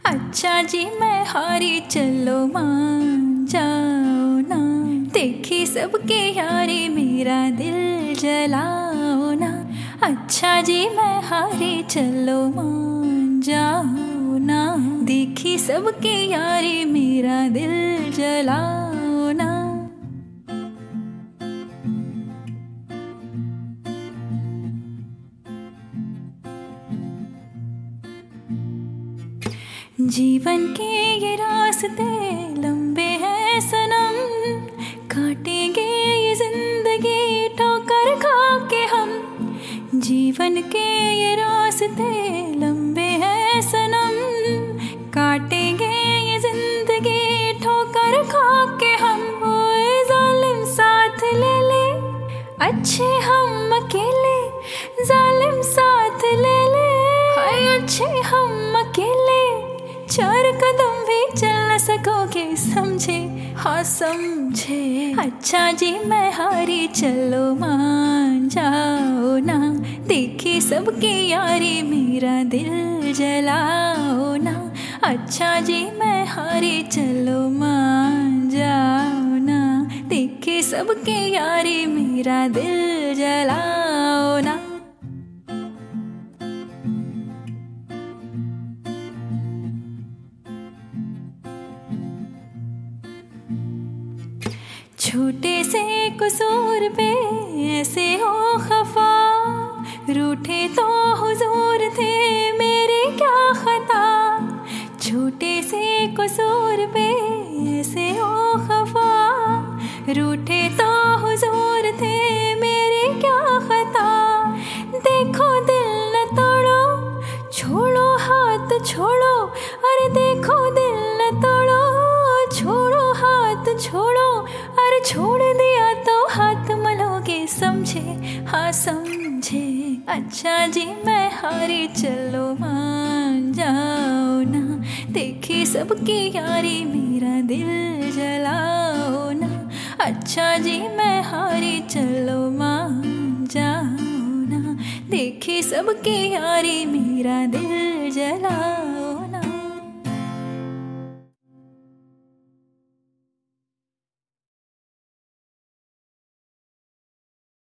अच्छा जी मैं हारी चलो मान जाओ ना, देखी सबके यारी मेरा दिल जलाओ ना। अच्छा जी मैं हारी चलो मान जाओ ना, देखी सबके यारी मेरा दिल जलाओ ना। जीवन के ये रास्ते लंबे हैं सनम, काटेंगे ये जिंदगी ठोकर खा के हम। जीवन के ये रास्ते लंबे हैं सनम, काटेंगे ये जिंदगी ठोकर खा के हम। ओए जालिम साथ ले ले, अच्छे हम अकेले, जालिम साथ ले ले, हाय अच्छे हम अकेले। चार कदम भी चल न सकोगे समझे, हाँ समझे। अच्छा जी मैं हारी चलो मान जाओ ना, देखी सबकी यारी मेरा दिल जलाओ ना। अच्छा जी मैं हारी चलो मान जाओ ना, देखी सबकी यारी मेरा दिल जलाओ ना। छोटे से कसूर पे ऐसे हो खफा, रूठे तो हुजूर थे मेरी क्या खता। छोटे से कसूर पे ऐसे हो खफा, रूठे तो हुजूर थे मेरी क्या खता। देखो दिल न तोड़ो, छोड़ो हाथ छोड़ो, अरे देखो दिल न तोड़ो, छोड़ो हाथ छोड़ो, अरे छोड़ दिया तो हाथ मलोगे समझे, हाँ समझे। अच्छा जी मैं हारी चलो मान जाओ ना, देखी सबकी यारी मेरा दिल जलाओ ना। अच्छा जी मैं हारी चलो मान जाओ ना, देखी सबकी यारी मेरा दिल